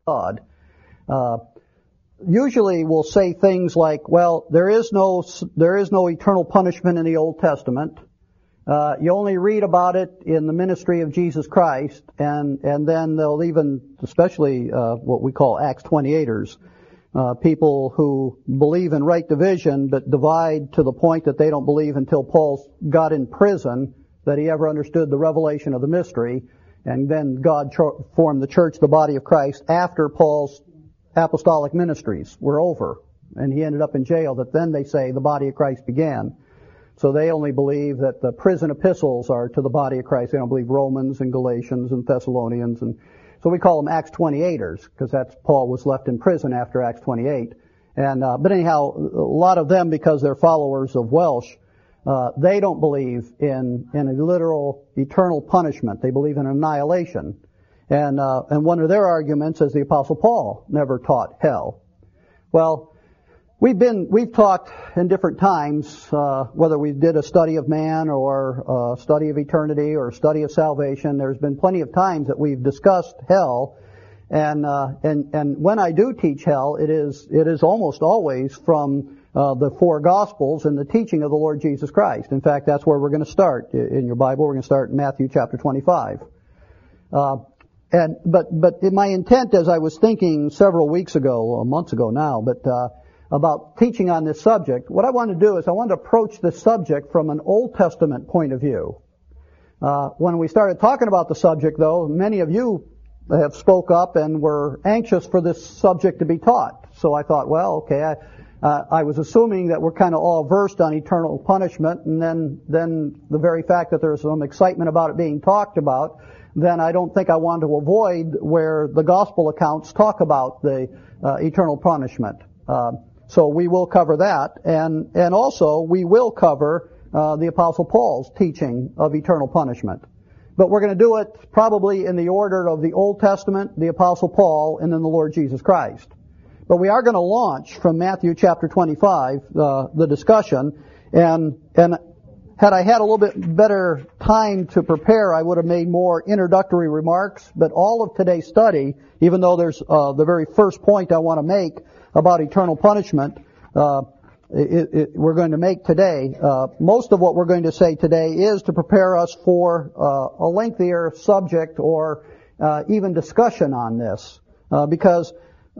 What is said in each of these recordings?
God. Usually we'll say things like, well, there is no eternal punishment in the Old Testament. You only read about it in the ministry of Jesus Christ, and then they'll even, especially what we call Acts 28ers, people who believe in right division but divide to the point that they don't believe until Paul got in prison that he ever understood the revelation of the mystery, and then God formed the church, the body of Christ, after Paul's apostolic ministries were over, and he ended up in jail, that then they say the body of Christ began. So they only believe that the prison epistles are to the body of Christ. They don't believe Romans and Galatians and Thessalonians. And so we call them Acts 28ers, because that's Paul was left in prison after Acts 28. But anyhow, a lot of them, because they're followers of Welsh, they don't believe in a literal eternal punishment. They believe in annihilation. And one of their arguments is the Apostle Paul never taught hell. Well, we've talked in different times, whether we did a study of man or a study of eternity or a study of salvation. There's been plenty of times that we've discussed hell, and when I do teach hell, it is almost always from the four Gospels and the teaching of the Lord Jesus Christ. In fact, that's where we're going to start in your Bible. We're going to start in Matthew chapter 25. But my intent, as I was thinking several weeks ago, months ago now, about teaching on this subject, what I want to do is I want to approach this subject from an Old Testament point of view. When we started talking about the subject, though, many of you have spoke up and were anxious for this subject to be taught. So I thought, well, okay, I was assuming that we're kind of all versed on eternal punishment, and then the very fact that there's some excitement about it being talked about, then I don't think I want to avoid where the gospel accounts talk about the eternal punishment. So we will cover that, and also we will cover the Apostle Paul's teaching of eternal punishment. But we're going to do it probably in the order of the Old Testament, the Apostle Paul, and then the Lord Jesus Christ. But we are going to launch from Matthew chapter 25 the discussion, and had I had a little bit better time to prepare, I would have made more introductory remarks. But all of today's study, even though there's the very first point I want to make about eternal punishment, we're going to make today. Most of what we're going to say today is to prepare us for a lengthier subject or even discussion on this, because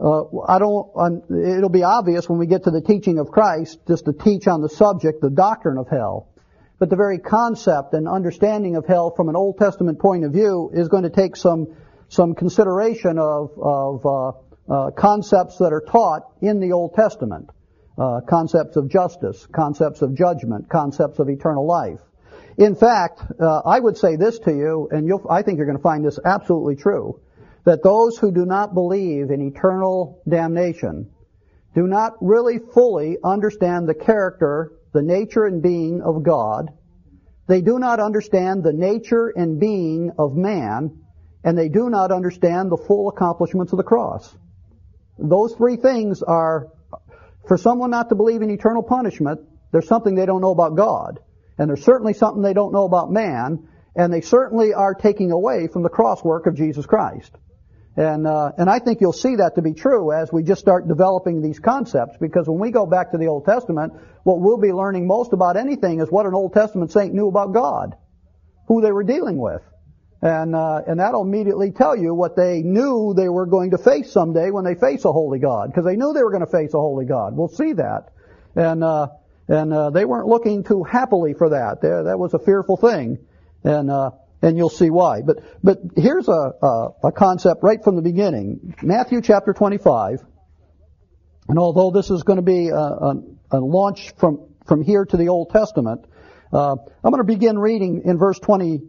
it'll be obvious when we get to the teaching of Christ just to teach on the subject, the doctrine of hell. But the very concept and understanding of hell from an Old Testament point of view is going to take some consideration of concepts that are taught in the Old Testament. Concepts of justice, concepts of judgment, concepts of eternal life. In fact, I would say this to you, and I think you're going to find this absolutely true, that those who do not believe in eternal damnation do not really fully understand the character, the nature and being of God. They do not understand the nature and being of man, and they do not understand the full accomplishments of the cross. Those three things are, for someone not to believe in eternal punishment, there's something they don't know about God, and there's certainly something they don't know about man, and they certainly are taking away from the cross work of Jesus Christ. And I think you'll see that to be true as we just start developing these concepts, because when we go back to the Old Testament, what we'll be learning most about anything is what an Old Testament saint knew about God, who they were dealing with. And that'll immediately tell you what they knew they were going to face someday when they face a holy God, because they knew they were going to face a holy God. We'll see that. And they weren't looking too happily for that. That was a fearful thing. And you'll see why. But here's a concept right from the beginning. Matthew chapter 25. And although this is going to be a launch from here to the Old Testament, I'm going to begin reading in verse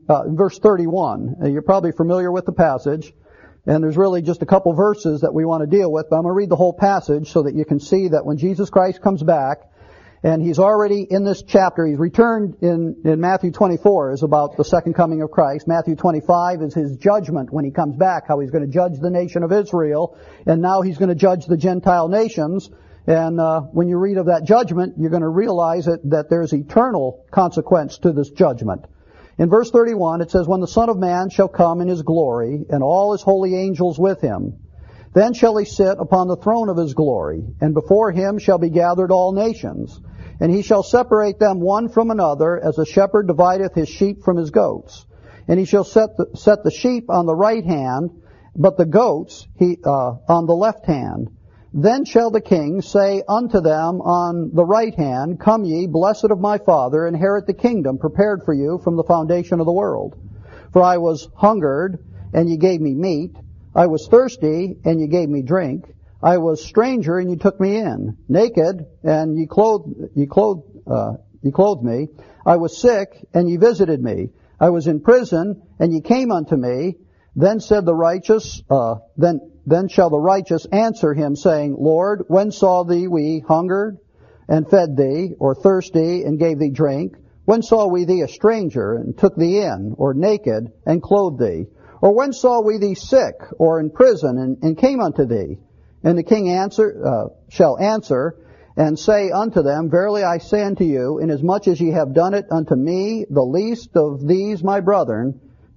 31. You're probably familiar with the passage, and there's really just a couple verses that we want to deal with, but I'm going to read the whole passage so that you can see that when Jesus Christ comes back, and he's already in this chapter, he's returned in Matthew 24 is about the second coming of Christ. Matthew 25 is his judgment when he comes back, how he's going to judge the nation of Israel, and now he's going to judge the Gentile nations. And when you read of that judgment, you're going to realize that there's eternal consequence to this judgment. In verse 31, it says, "When the Son of Man shall come in his glory, and all his holy angels with him, Then shall he sit upon the throne of his glory, and before him shall be gathered all nations. And he shall separate them one from another, as a shepherd divideth his sheep from his goats. And he shall set the sheep on the right hand, but the goats on the left hand. Then shall the king say unto them on the right hand, Come ye, blessed of my Father, inherit the kingdom prepared for you from the foundation of the world. For I was hungered, and ye gave me meat. I was thirsty, and ye gave me drink. I was stranger, and ye took me in. Naked, and ye clothed me. I was sick, and ye visited me. I was in prison, and ye came unto me. Then said the righteous, then shall the righteous answer him, saying, Lord, when saw thee we hungered, and fed thee, or thirsty, and gave thee drink? When saw we thee a stranger, and took thee in, or naked, and clothed thee? Or when saw we thee sick, or in prison, and came unto thee? And the king shall answer, and say unto them, Verily I say unto you, inasmuch as ye have done it unto me, the least of these my brethren,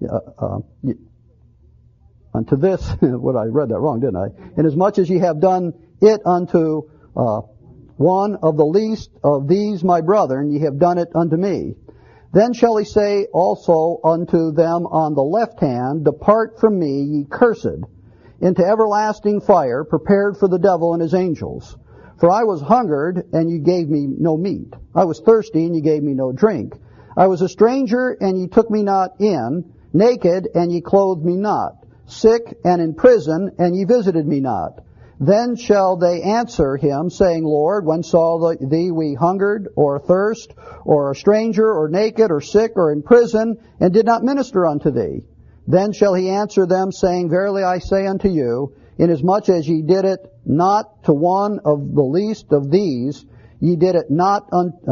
unto this, I read that wrong, didn't I? Inasmuch as ye have done it unto one of the least of these my brethren, ye have done it unto me. Then shall he say also unto them on the left hand, Depart from me, ye cursed, into everlasting fire, prepared for the devil and his angels. For I was hungered, and ye gave me no meat. I was thirsty, and ye gave me no drink. I was a stranger, and ye took me not in. Naked, and ye clothed me not. Sick, and in prison, and ye visited me not. Then shall they answer him, saying, Lord, when saw thee we hungered, or thirst, or a stranger, or naked, or sick, or in prison, and did not minister unto thee? Then shall he answer them, saying, Verily I say unto you, inasmuch as ye did it not to one of the least of these, ye did it not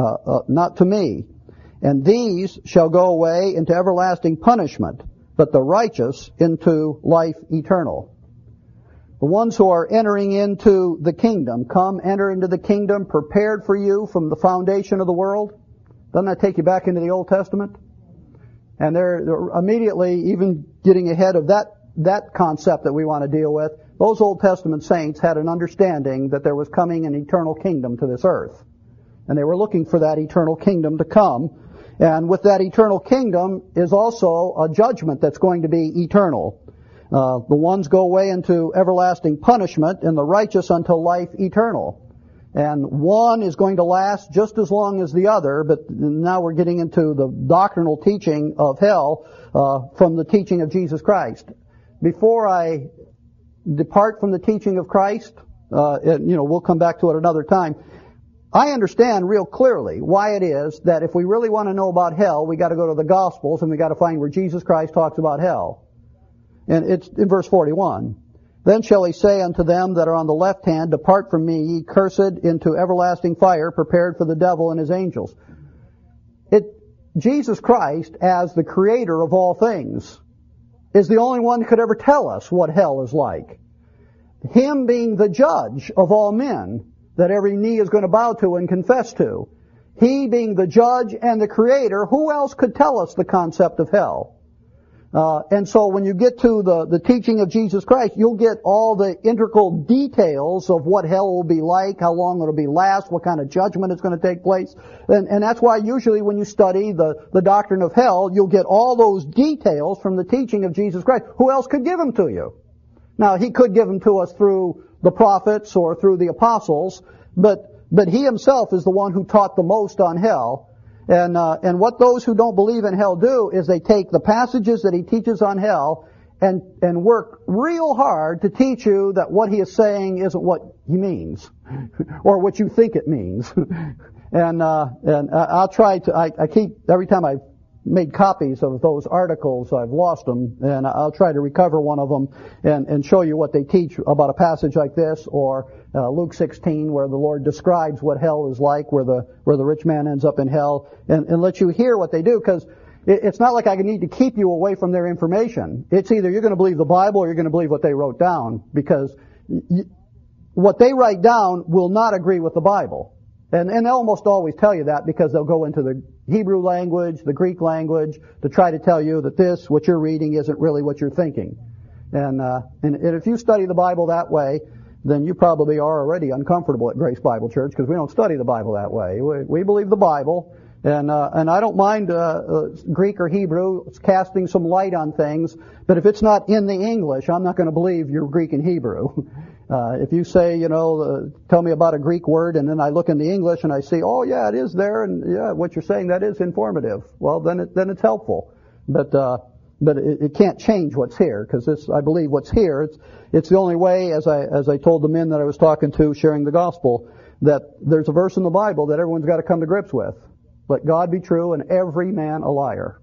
to me. And these shall go away into everlasting punishment, but the righteous into life eternal. The ones who are entering into the kingdom, come enter into the kingdom prepared for you from the foundation of the world. Doesn't that take you back into the Old Testament? And they're immediately even getting ahead of that concept that we want to deal with. Those Old Testament saints had an understanding that there was coming an eternal kingdom to this earth. And they were looking for that eternal kingdom to come. And with that eternal kingdom is also a judgment that's going to be eternal. The ones go away into everlasting punishment, and the righteous unto life eternal. And one is going to last just as long as the other, but now we're getting into the doctrinal teaching of hell from the teaching of Jesus Christ. Before I depart from the teaching of Christ, we'll come back to it another time. I understand real clearly why it is that if we really want to know about hell, we got to go to the Gospels and we got to find where Jesus Christ talks about hell. And it's in verse 41. Then shall he say unto them that are on the left hand, Depart from me, ye cursed, into everlasting fire, prepared for the devil and his angels. Jesus Christ, as the creator of all things, is the only one who could ever tell us what hell is like. Him being the judge of all men, that every knee is going to bow to and confess to. He being the judge and the creator, who else could tell us the concept of hell? And so when you get to the teaching of Jesus Christ, you'll get all the integral details of what hell will be like, how long it'll be last, what kind of judgment is going to take place. And that's why usually when you study the doctrine of hell, you'll get all those details from the teaching of Jesus Christ. Who else could give them to you? Now, he could give them to us through the prophets or through the apostles, but he himself is the one who taught the most on hell. And what those who don't believe in hell do is they take the passages that he teaches on hell and work real hard to teach you that what he is saying isn't what he means or what you think it means. And I'll try to, I keep, every time I've made copies of those articles, I've lost them, and I'll try to recover one of them and show you what they teach about a passage like this, or Luke 16, where the Lord describes what hell is like, where the rich man ends up in hell, and let you hear what they do, because it's not like I need to keep you away from their information. It's either you're going to believe the Bible or you're going to believe what they wrote down, because what they write down will not agree with the Bible. And they'll almost always tell you that, because they'll go into the Hebrew language, the Greek language, to try to tell you that what you're reading isn't really what you're thinking. And if you study the Bible that way, then you probably are already uncomfortable at Grace Bible Church, because we don't study the Bible that way. We believe the Bible, and I don't mind Greek or Hebrew casting some light on things, but if it's not in the English, I'm not going to believe you're Greek and Hebrew. If you say, tell me about a Greek word, and then I look in the English and I see, oh yeah, it is there, and yeah, what you're saying, that is informative. Well, then it's helpful. But it can't change what's here, because I believe what's here, it's the only way, as I told the men that I was talking to sharing the gospel, that there's a verse in the Bible that everyone's got to come to grips with. Let God be true and every man a liar.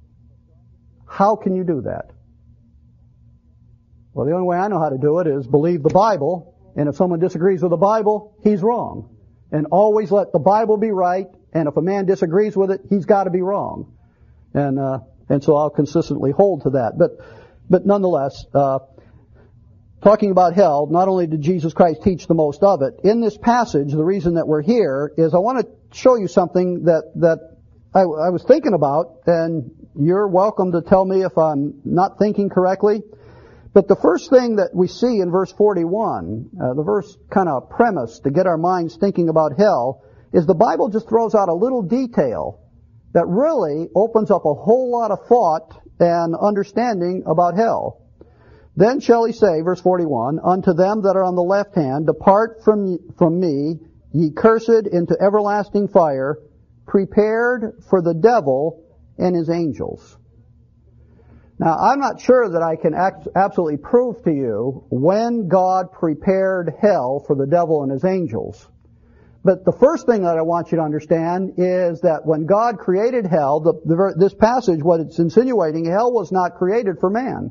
How can you do that? Well, the only way I know how to do it is believe the Bible, and if someone disagrees with the Bible, he's wrong. And always let the Bible be right, and if a man disagrees with it, he's got to be wrong. And so I'll consistently hold to that. But nonetheless, talking about hell, not only did Jesus Christ teach the most of it, in this passage, the reason that we're here is I want to show you something that I was thinking about, and you're welcome to tell me if I'm not thinking correctly. But the first thing that we see in verse 41, the verse kind of premise to get our minds thinking about hell, is the Bible just throws out a little detail that really opens up a whole lot of thought and understanding about hell. Then shall he say, verse 41, unto them that are on the left hand, depart from me, ye cursed, into everlasting fire, prepared for the devil and his angels. Now, I'm not sure that I can absolutely prove to you when God prepared hell for the devil and his angels. But the first thing that I want you to understand is that when God created hell, this passage, what it's insinuating, hell was not created for man.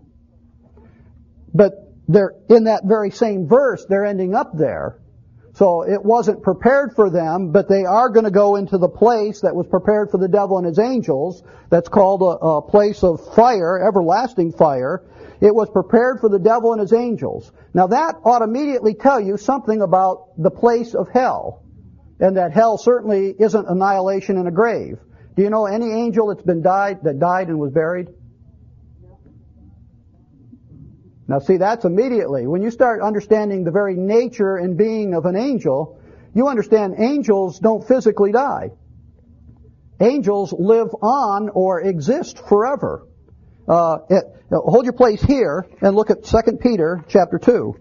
But in that very same verse, they're ending up there. So it wasn't prepared for them, but they are going to go into the place that was prepared for the devil and his angels. That's called a place of fire, everlasting fire. It was prepared for the devil and his angels. Now that ought to immediately tell you something about the place of hell. And that hell certainly isn't annihilation in a grave. Do you know any angel that died and was buried? Now see, that's immediately. When you start understanding the very nature and being of an angel, you understand angels don't physically die. Angels live on or exist forever. Hold your place here and look at 2 Peter chapter 2.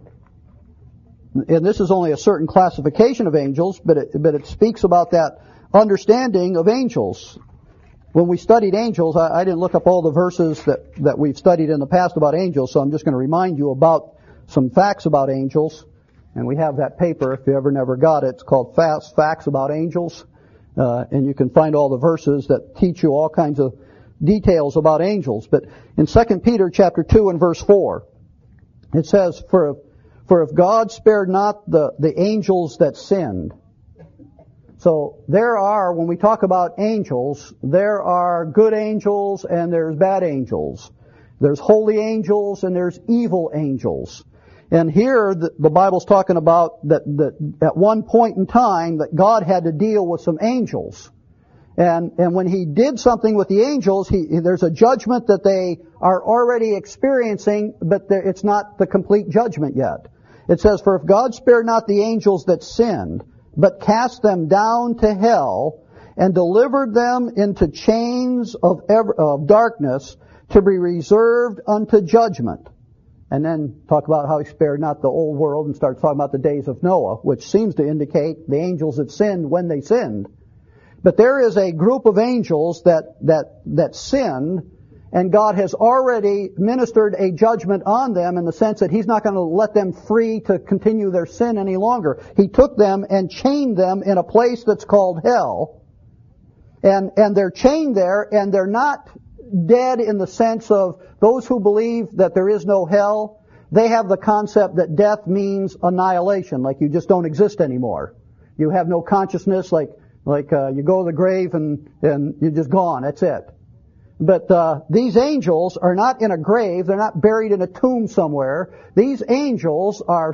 And this is only a certain classification of angels, but it speaks about that understanding of angels. When we studied angels, I didn't look up all the verses that we've studied in the past about angels, so I'm just going to remind you about some facts about angels. And we have that paper, if you ever never got it. It's called Facts About Angels. And you can find all the verses that teach you all kinds of details about angels. But in 2 Peter chapter 2 and verse 4, it says, For if God spared not the angels that sinned. So there are, when we talk about angels, there are good angels and there's bad angels. There's holy angels and there's evil angels. And here the Bible's talking about that at one point in time that God had to deal with some angels. And when He did something with the angels, there's a judgment that they are already experiencing, but it's not the complete judgment yet. It says, For if God spared not the angels that sinned, but cast them down to hell, and delivered them into chains of darkness, to be reserved unto judgment. And then talk about how He spared not the old world, and start talking about the days of Noah, which seems to indicate the angels that sinned when they sinned. But there is a group of angels that sinned, and God has already ministered a judgment on them in the sense that He's not going to let them free to continue their sin any longer. He took them and chained them in a place that's called hell. And they're chained there, and they're not dead in the sense of those who believe that there is no hell. They have the concept that death means annihilation, like you just don't exist anymore. You have no consciousness, like you go to the grave and you're just gone. That's it. But these angels are not in a grave. They're not buried in a tomb somewhere. These angels are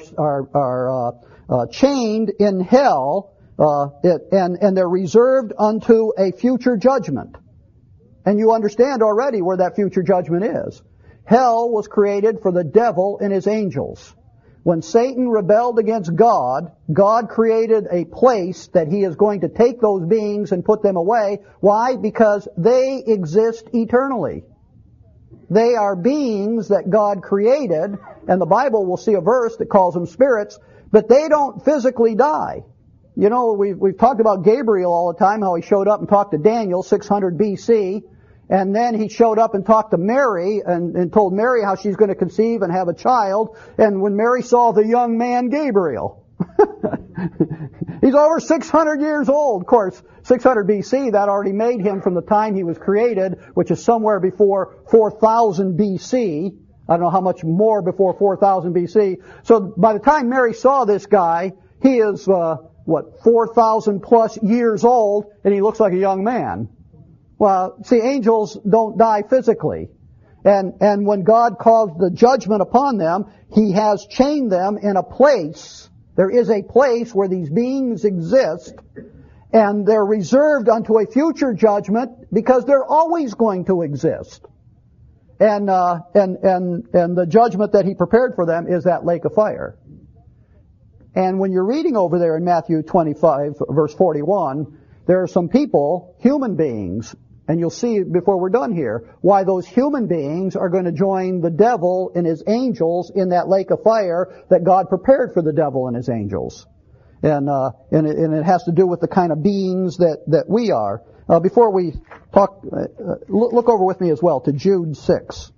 chained in hell, and they're reserved unto a future judgment. And you understand already where that future judgment is. Hell was created for the devil and his angels. When Satan rebelled against God, God created a place that he is going to take those beings and put them away. Why? Because they exist eternally. They are beings that God created, and the Bible will see a verse that calls them spirits, but they don't physically die. You know, we've talked about Gabriel all the time, how he showed up and talked to Daniel, 600 BC, and then he showed up and talked to Mary and told Mary how she's going to conceive and have a child, and when Mary saw the young man Gabriel, he's over 600 years old. Of course, 600 BC, that already made him from the time he was created, which is somewhere before 4000 BC. I don't know how much more before 4000 BC. So by the time Mary saw this guy, he is, 4,000 plus years old, and he looks like a young man. Well, see, angels don't die physically. And when God calls the judgment upon them, He has chained them in a place. There is a place where these beings exist, and they're reserved unto a future judgment because they're always going to exist. And the judgment that He prepared for them is that lake of fire. And when you're reading over there in Matthew 25, verse 41, there are some people, human beings, and you'll see before we're done here, why those human beings are going to join the devil and his angels in that lake of fire that God prepared for the devil and his angels. And it has to do with the kind of beings that we are. Before we talk, look over with me as well to Jude 6.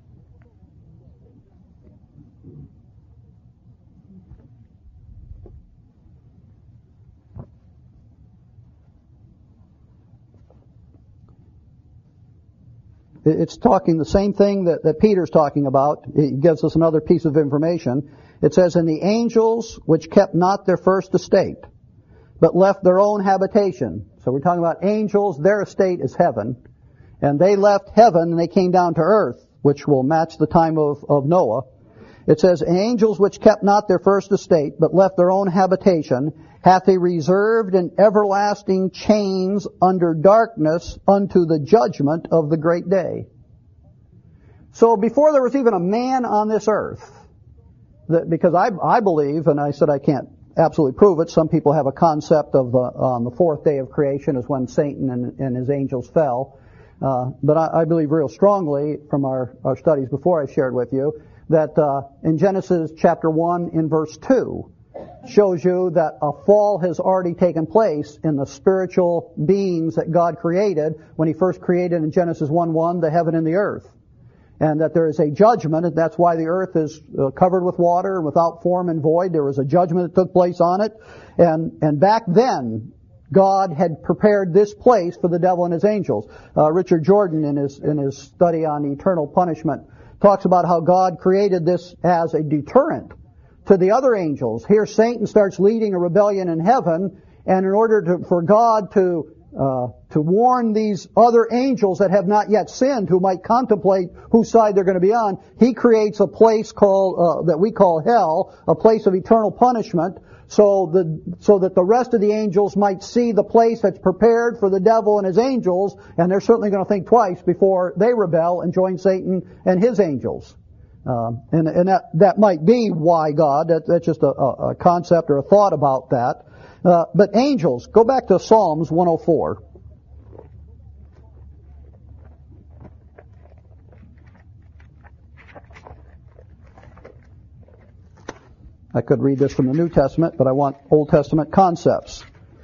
It's talking the same thing that Peter's talking about. It gives us another piece of information. It says, "And the angels which kept not their first estate, but left their own habitation." So we're talking about angels, their estate is heaven. And they left heaven and they came down to earth, which will match the time of Noah. It says, "And angels which kept not their first estate, but left their own habitation, hath He reserved in everlasting chains under darkness unto the judgment of the great day." So before there was even a man on this earth, because I believe, and I said I can't absolutely prove it, some people have a concept of on the fourth day of creation is when Satan and his angels fell. But I believe real strongly from our studies before I shared with you that in Genesis chapter 1 in verse 2, shows you that a fall has already taken place in the spiritual beings that God created when He first created in Genesis 1:1 the heaven and the earth. And that there is a judgment, and that's why the earth is covered with water and without form and void. There was a judgment that took place on it. And back then, God had prepared this place for the devil and his angels. Richard Jordan, in his study on eternal punishment, talks about how God created this as a deterrent to the other angels. Here Satan starts leading a rebellion in heaven, and in order for God to warn these other angels that have not yet sinned, who might contemplate whose side they're going to be on, He creates a place called that we call hell, a place of eternal punishment, so that the rest of the angels might see the place that's prepared for the devil and his angels, and they're certainly going to think twice before they rebel and join Satan and his angels. And that might be why God, that's just a concept or a thought about that. But angels, go back to Psalms 104. I could read this from the New Testament, but I want Old Testament concepts.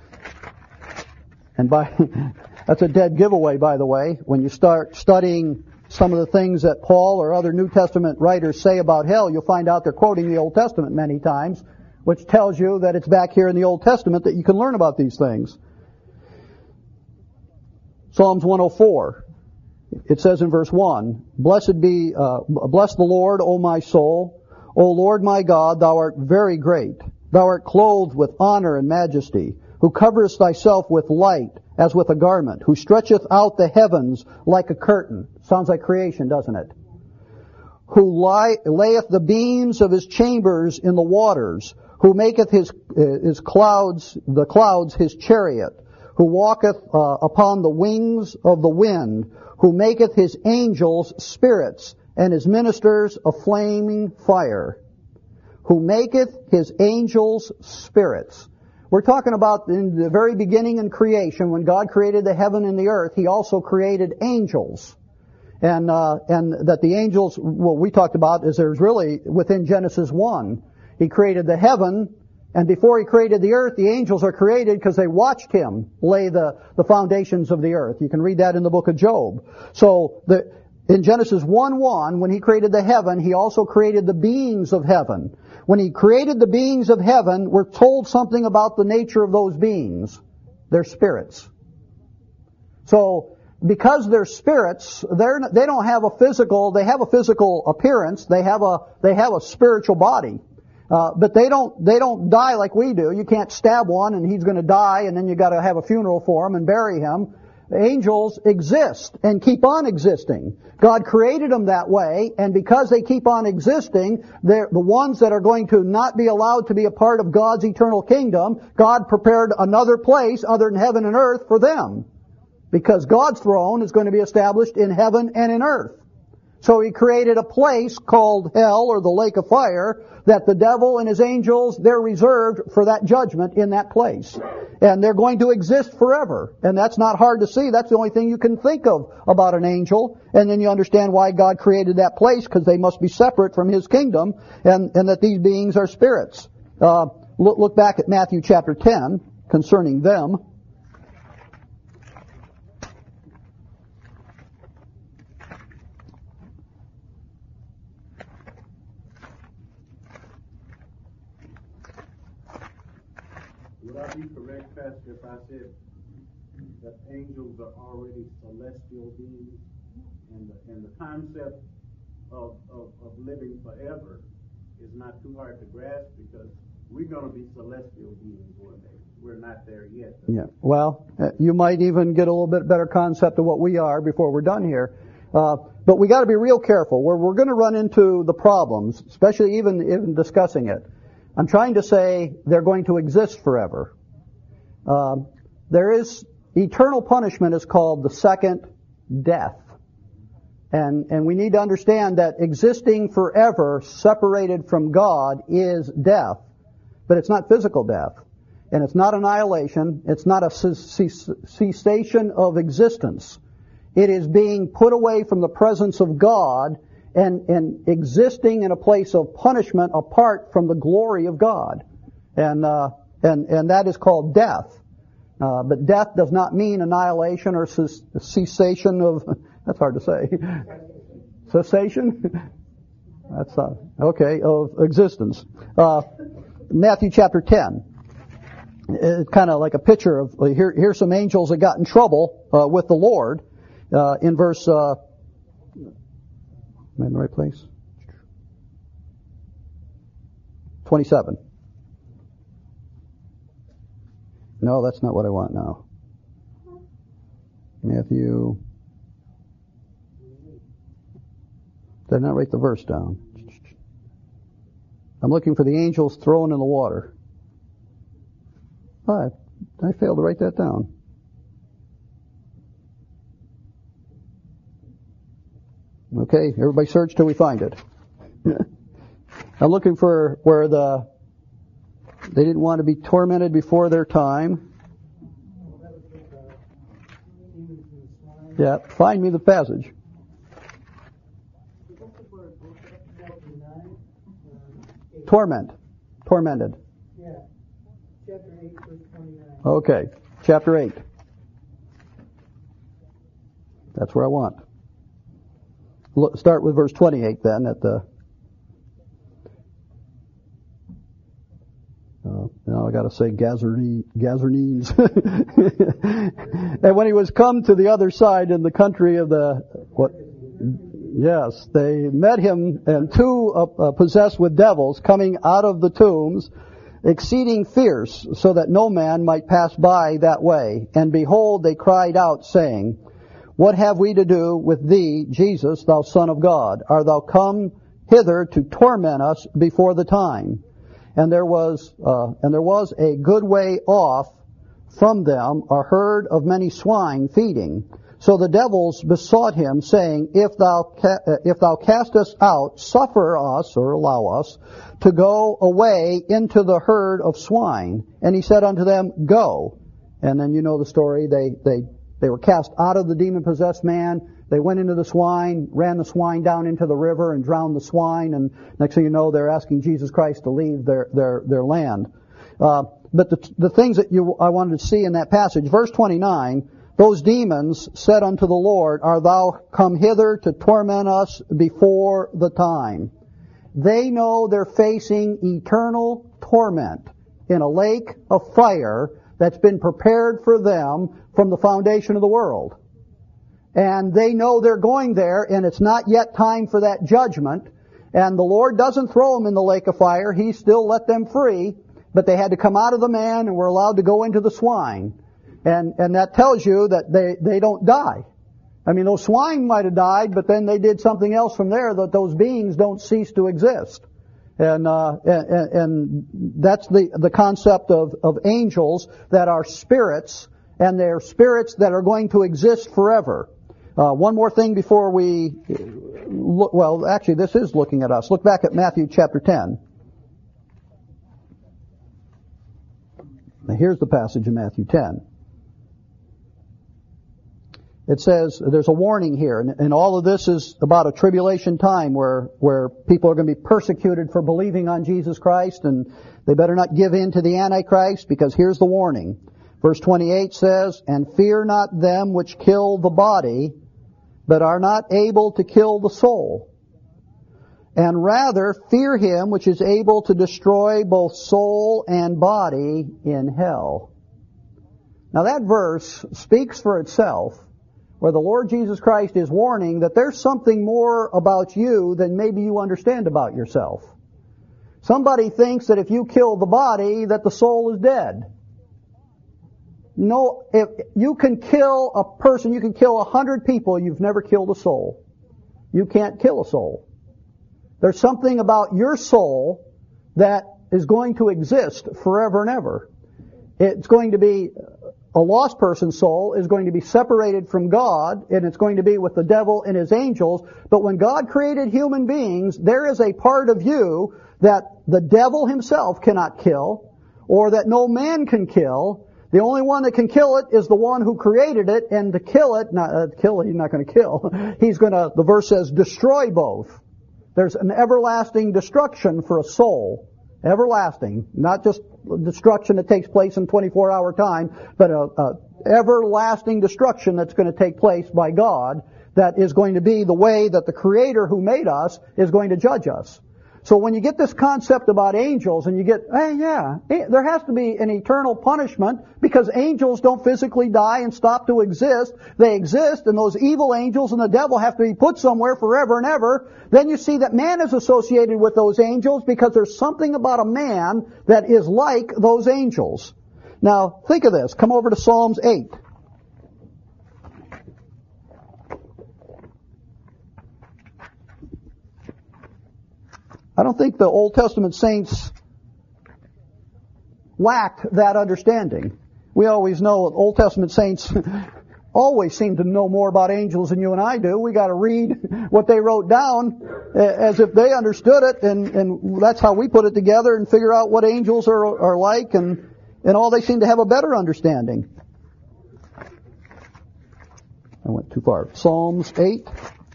And that's a dead giveaway, by the way, when you start studying some of the things that Paul or other New Testament writers say about hell, you'll find out they're quoting the Old Testament many times, which tells you that it's back here in the Old Testament that you can learn about these things. Psalms 104. It says in verse 1, bless the Lord, O my soul. O Lord my God, Thou art very great. Thou art clothed with honor and majesty, who coverest Thyself with light as with a garment, who stretcheth out the heavens like a curtain. Sounds like creation, doesn't it? Who layeth the beams of His chambers in the waters, who maketh his clouds, the clouds His chariot, who walketh upon the wings of the wind, who maketh His angels spirits, and his ministers a flaming fire, who maketh his angels spirits. We're talking about in the very beginning in creation, when God created the heaven and the earth, He also created angels. And that the angels, what we talked about is there's really, within Genesis 1, He created the heaven, and before He created the earth, the angels are created because they watched Him lay the foundations of the earth. You can read that in the book of Job. So, in Genesis 1:1, when He created the heaven, He also created the beings of heaven. When He created the beings of heaven, we're told something about the nature of those beings. They're spirits. So, because they're spirits, they don't have a physical, they have a physical appearance, they have a spiritual body. But they don't die like we do. You can't stab one and he's going to die and then you got to have a funeral for him and bury him. Angels exist and keep on existing. God created them that way, and because they keep on existing, they're the ones that are going to not be allowed to be a part of God's eternal kingdom. God prepared another place other than heaven and earth for them, because God's throne is going to be established in heaven and in earth. So He created a place called hell, or the lake of fire, that the devil and his angels, they're reserved for that judgment in that place. And they're going to exist forever. And that's not hard to see. That's the only thing you can think of about an angel. And then you understand why God created that place, because they must be separate from His kingdom, and that these beings are spirits. Look back at Matthew chapter 10 concerning them. Would I be correct, Pastor, if I said that angels are already celestial beings, and the concept of living forever is not too hard to grasp, because we're going to be celestial beings one day. We're not there yet. Yeah. Well, you might even get a little bit better concept of what we are before we're done here. But we got to be real careful. We're going to run into the problems, especially even discussing it. I'm trying to say they're going to exist forever. There is eternal punishment is called the second death. And we need to understand that existing forever, separated from God, is death. But it's not physical death. And it's not annihilation. It's not a cessation of existence. It is being put away from the presence of God and existing in a place of punishment apart from the glory of God. And that is called death. But death does not mean annihilation or cessation of, that's hard to say. Cessation? That's okay, of existence. Matthew chapter 10. It's kind of like a picture of, here's some angels that got in trouble with the Lord. In verse, am I in the right place? 27. No, that's not what I want now. Matthew. Did I not write the verse down? I'm looking for the angels thrown in the water. I failed to write that down. Okay, everybody search till we find it. I'm looking for where they didn't want to be tormented before their time. Yeah, find me the passage. Tormented. Yeah, chapter 8, verse 29. Okay, chapter 8. That's where I want. Start with verse 28 then at the... now I got to say Gazarenes. And when he was come to the other side in the country of yes, they met him, and two possessed with devils coming out of the tombs, exceeding fierce, so that no man might pass by that way. And behold, they cried out, saying, What have we to do with thee, Jesus, thou Son of God? Art thou come hither to torment us before the time? And there was a good way off from them a herd of many swine feeding. So the devils besought him, saying, If thou cast us out, suffer us, or allow us, to go away into the herd of swine. And he said unto them, Go. And then you know the story. They were cast out of the demon-possessed man. They went into the swine, ran the swine down into the river and drowned the swine. And next thing you know, they're asking Jesus Christ to leave their land. But the things that I wanted to see in that passage, verse 29, those demons said unto the Lord, Art thou come hither to torment us before the time? They know they're facing eternal torment in a lake of fire that's been prepared for them from the foundation of the world. And they know they're going there, and it's not yet time for that judgment. And the Lord doesn't throw them in the lake of fire. He still let them free, but they had to come out of the man and were allowed to go into the swine. And that tells you that they don't die. I mean, those swine might have died, but then they did something else from there, that those beings don't cease to exist. And that's the concept of angels, that are spirits, and they're spirits that are going to exist forever. One more thing before we look, well, actually this is looking at us. Look back at Matthew chapter 10. Now here's the passage in Matthew 10. It says, there's a warning here, and all of this is about a tribulation time where people are going to be persecuted for believing on Jesus Christ, and they better not give in to the Antichrist, because here's the warning. Verse 28 says, And fear not them which kill the body, but are not able to kill the soul. And rather fear him which is able to destroy both soul and body in hell. Now that verse speaks for itself, where the Lord Jesus Christ is warning that there's something more about you than maybe you understand about yourself. Somebody thinks that if you kill the body, that the soul is dead. No, if you can kill a person, you can kill 100 people, you've never killed a soul. You can't kill a soul. There's something about your soul that is going to exist forever and ever. It's going to be, a lost person's soul is going to be separated from God, and it's going to be with the devil and his angels. But when God created human beings, there is a part of you that the devil himself cannot kill, or that no man can kill. The only one that can kill it is the one who created it, and to kill it, he's not going to kill. He's going to, the verse says, destroy both. There's an everlasting destruction for a soul. Everlasting. Not just destruction that takes place in 24-hour time, but a everlasting destruction that's going to take place by God, that is going to be the way that the Creator who made us is going to judge us. So when you get this concept about angels, and you get, there has to be an eternal punishment, because angels don't physically die and stop to exist. They exist, and those evil angels and the devil have to be put somewhere forever and ever. Then you see that man is associated with those angels, because there's something about a man that is like those angels. Now, think of this. Come over to Psalms 8. I don't think the Old Testament saints lacked that understanding. We always know Old Testament saints always seem to know more about angels than you and I do. We got to read what they wrote down as if they understood it, and that's how we put it together and figure out what angels are like, and all they seem to have a better understanding. I went too far. Psalms 8.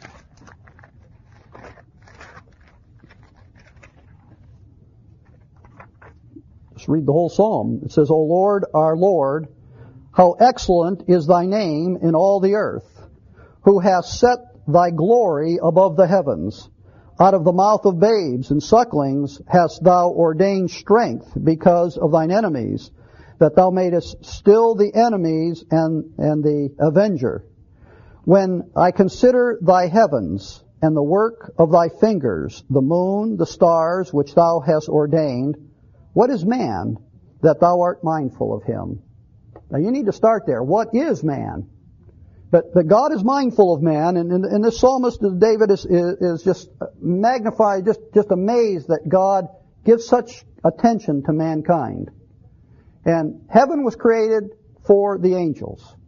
Read the whole psalm. It says, O Lord, our Lord, how excellent is thy name in all the earth, who hast set thy glory above the heavens. Out of the mouth of babes and sucklings hast thou ordained strength because of thine enemies, that thou madest still the enemies and the avenger. When I consider thy heavens and the work of thy fingers, the moon, the stars, which thou hast ordained, what is man that thou art mindful of him? Now you need to start there. What is man? But God is mindful of man, and this psalmist David is just magnified, just amazed that God gives such attention to mankind. And heaven was created for the angels.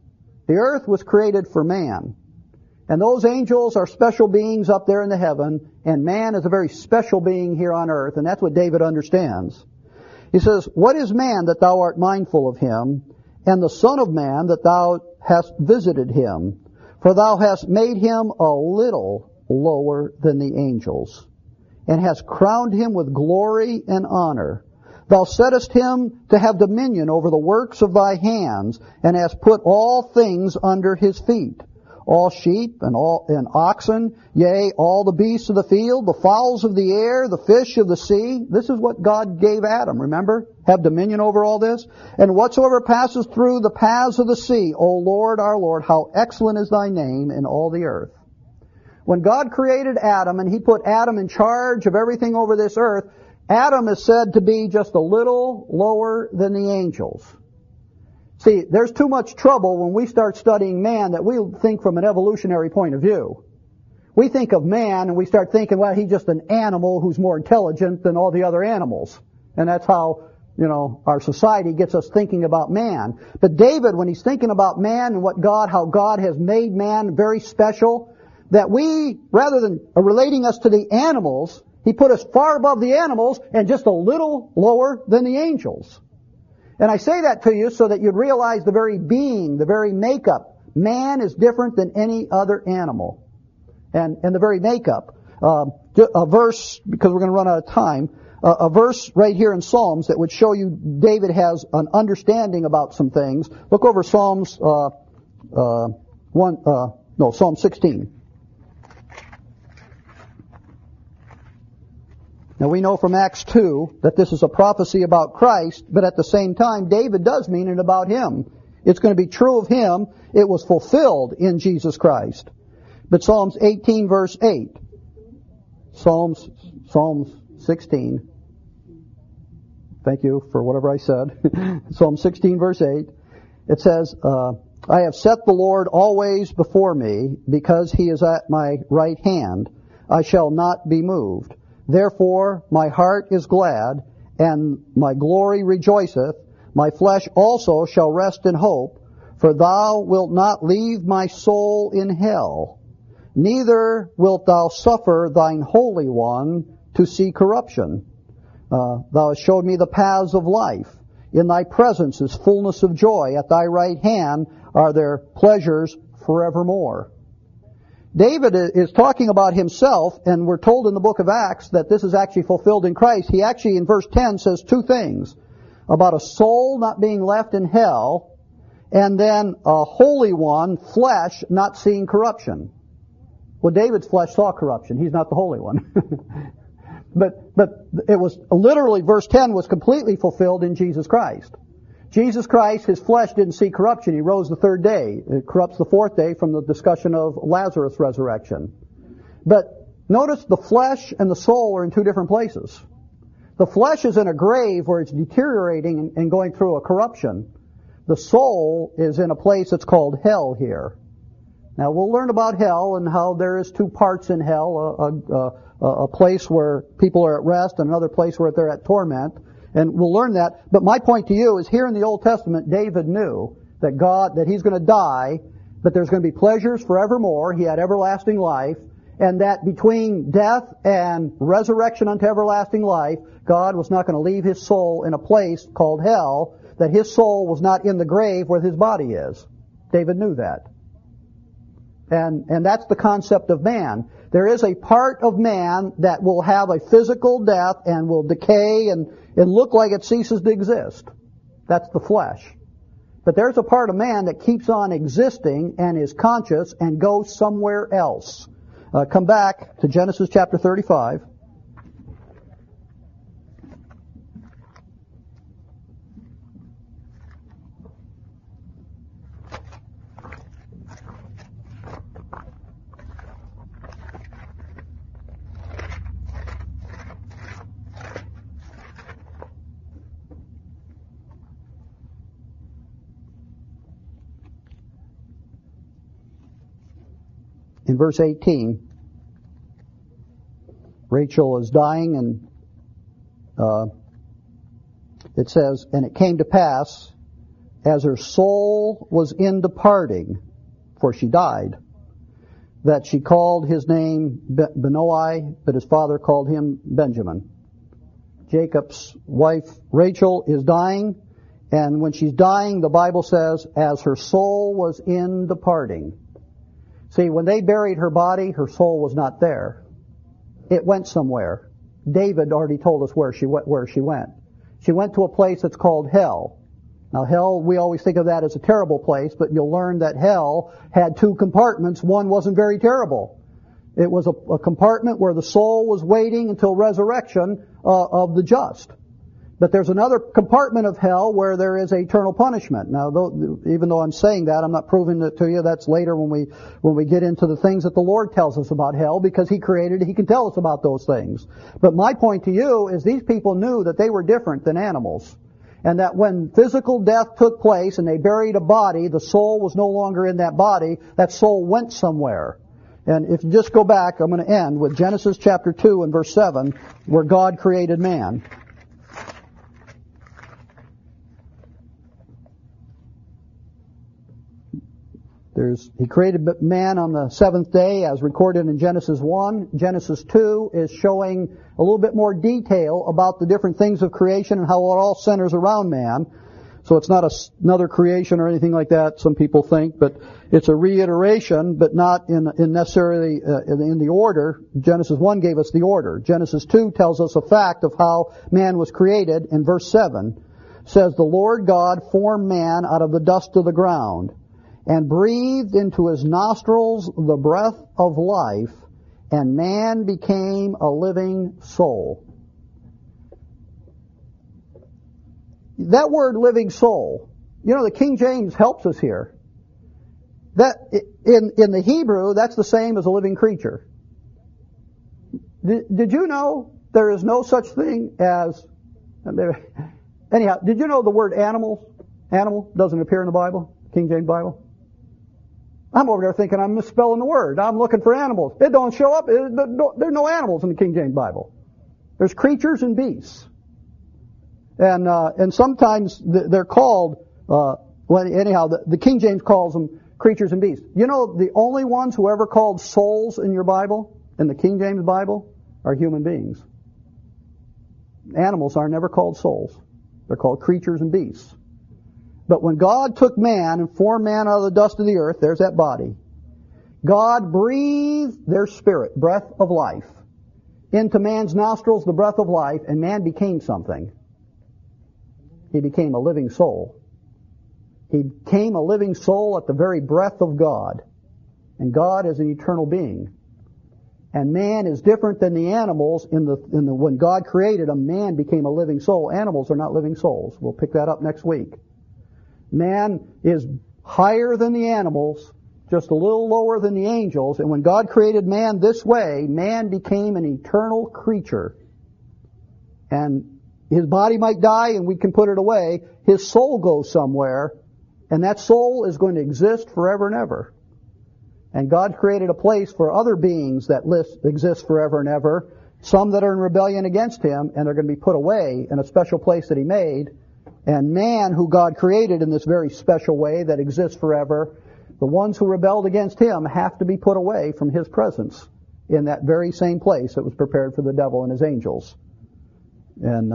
The earth was created for man. And those angels are special beings up there in the heaven, and man is a very special being here on earth, and that's what David understands. He says, "What is man that thou art mindful of him, and the son of man that thou hast visited him? For thou hast made him a little lower than the angels, and hast crowned him with glory and honor. Thou settest him to have dominion over the works of thy hands, and hast put all things under his feet. All sheep and oxen, yea, all the beasts of the field, the fowls of the air, the fish of the sea." This is what God gave Adam, remember? Have dominion over all this. "And whatsoever passes through the paths of the sea, O Lord, our Lord, how excellent is thy name in all the earth." When God created Adam and He put Adam in charge of everything over this earth, Adam is said to be just a little lower than the angels. See, there's too much trouble when we start studying man that we think from an evolutionary point of view. We think of man and we start thinking, well, he's just an animal who's more intelligent than all the other animals. And that's how, our society gets us thinking about man. But David, when he's thinking about man and how God has made man very special, that we, rather than relating us to the animals, He put us far above the animals and just a little lower than the angels. And I say that to you so that you'd realize the very being, the very makeup. Man is different than any other animal. And the very makeup. A verse, because we're going to run out of time, a verse right here in Psalms that would show you David has an understanding about some things. Look over Psalm 16. Now we know from Acts 2 that this is a prophecy about Christ, but at the same time, David does mean it about him. It's going to be true of him. It was fulfilled in Jesus Christ. But Psalms 18 verse 8. Psalms 16. Thank you for whatever I said. Psalm 16 verse 8. It says, "I have set the Lord always before me, because He is at my right hand. I shall not be moved. Therefore my heart is glad, and my glory rejoiceth. My flesh also shall rest in hope, for thou wilt not leave my soul in hell, neither wilt thou suffer thine Holy One to see corruption. Thou hast showed me the paths of life. In thy presence is fullness of joy. At thy right hand are there pleasures forevermore." David is talking about himself, and we're told in the book of Acts that this is actually fulfilled in Christ. He actually, in verse 10, says two things. About a soul not being left in hell, and then a Holy One, flesh, not seeing corruption. Well, David's flesh saw corruption. He's not the Holy One. But it was literally, verse 10 was completely fulfilled in Jesus Christ. Jesus Christ, His flesh didn't see corruption. He rose the third day. It corrupts the fourth day from the discussion of Lazarus' resurrection. But notice the flesh and the soul are in two different places. The flesh is in a grave where it's deteriorating and going through a corruption. The soul is in a place that's called hell here. Now we'll learn about hell and how there is two parts in hell, a place where people are at rest and another place where they're at torment. And we'll learn that. But my point to you is here in the Old Testament, David knew that he's going to die, but there's going to be pleasures forevermore. He had everlasting life. And that between death and resurrection unto everlasting life, God was not going to leave His soul in a place called hell, that His soul was not in the grave where His body is. David knew that. And that's the concept of man. There is a part of man that will have a physical death and will decay and look like it ceases to exist. That's the flesh. But there's a part of man that keeps on existing and is conscious and goes somewhere else. Come back to Genesis chapter 35. In verse 18, Rachel is dying, and it says, "And it came to pass, as her soul was in departing, for she died, that she called his name Benoi, but his father called him Benjamin. Jacob's wife Rachel is dying, and when she's dying, the Bible says, as her soul was in departing. See, when they buried her body, her soul was not there. It went somewhere. David already told us where she went. She went to a place that's called hell. Now hell, we always think of that as a terrible place, but you'll learn that hell had two compartments. One wasn't very terrible. It was a compartment where the soul was waiting until resurrection of the just. But there's another compartment of hell where there is eternal punishment. Now, even though I'm saying that, I'm not proving it to you. That's later when we get into the things that the Lord tells us about hell, because He created it. He can tell us about those things. But my point to you is these people knew that they were different than animals. And that when physical death took place and they buried a body, the soul was no longer in that body. That soul went somewhere. And if you just go back, I'm going to end with Genesis chapter 2 and verse 7, where God created man. He created man on the seventh day, as recorded in Genesis 1. Genesis 2 is showing a little bit more detail about the different things of creation and how it all centers around man. So it's not another creation or anything like that, some people think, but it's a reiteration, but not in necessarily in the order. Genesis 1 gave us the order. Genesis 2 tells us a fact of how man was created. In verse 7 says, the Lord God formed man out of the dust of the ground, and breathed into his nostrils the breath of life, and man became a living soul. That word living soul, the King James helps us here. That in the Hebrew, that's the same as a living creature. Did you know there is no such thing as... Anyhow, did you know the word animal doesn't appear in the Bible, King James Bible? I'm over there thinking I'm misspelling the word. I'm looking for animals. It don't show up. There's no animals in the King James Bible. There's creatures and beasts. And sometimes they're called, the King James calls them creatures and beasts. The only ones who ever called souls in your Bible, in the King James Bible, are human beings. Animals are never called souls. They're called creatures and beasts. But when God took man and formed man out of the dust of the earth, there's that body, God breathed their spirit, breath of life, into man's nostrils, the breath of life, and man became something. He became a living soul. He became a living soul at the very breath of God. And God is an eternal being. And man is different than the animals when God created them, man became a living soul. Animals are not living souls. We'll pick that up next week. Man is higher than the animals, just a little lower than the angels. And when God created man this way, man became an eternal creature. And his body might die and we can put it away. His soul goes somewhere, and that soul is going to exist forever and ever. And God created a place for other beings that exist forever and ever, some that are in rebellion against Him, and they're going to be put away in a special place that He made. And man, who God created in this very special way that exists forever, the ones who rebelled against Him have to be put away from His presence in that very same place that was prepared for the devil and his angels. And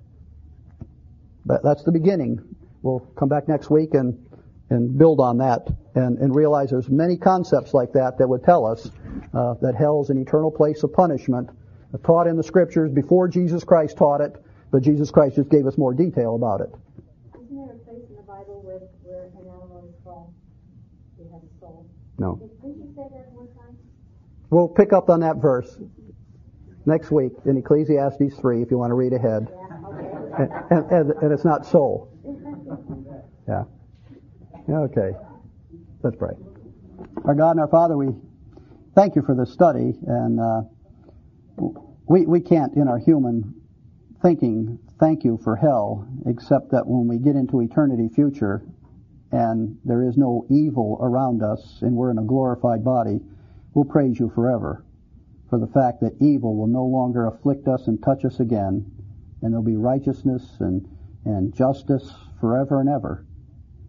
that's the beginning. We'll come back next week and build on that and realize there's many concepts like that would tell us that hell is an eternal place of punishment, taught in the Scriptures before Jesus Christ taught it, but Jesus Christ just gave us more detail about it. Isn't there a place in the Bible where an animal is called, it has a soul? No. Didn't you say that one time? We'll pick up on that verse next week in Ecclesiastes 3 if you want to read ahead. Yeah, okay. And it's not soul. Yeah. Okay. Let's pray. Our God and our Father, we thank You for this study, and we can't in our human thinking thank You for hell, except that when we get into eternity future and there is no evil around us and we're in a glorified body, we'll praise You forever for the fact that evil will no longer afflict us and touch us again, and there'll be righteousness and justice forever and ever.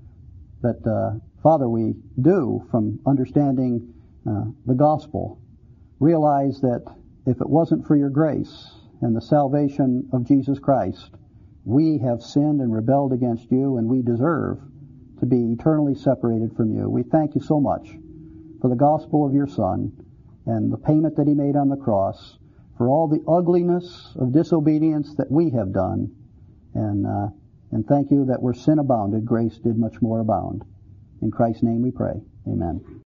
But, Father, we do, from understanding the gospel, realize that if it wasn't for your grace and the salvation of Jesus Christ, we have sinned and rebelled against you, and we deserve to be eternally separated from you. We thank you so much for the gospel of your Son and the payment that he made on the cross, for all the ugliness of disobedience that we have done, and thank you that where sin abounded, grace did much more abound. In Christ's name we pray. Amen.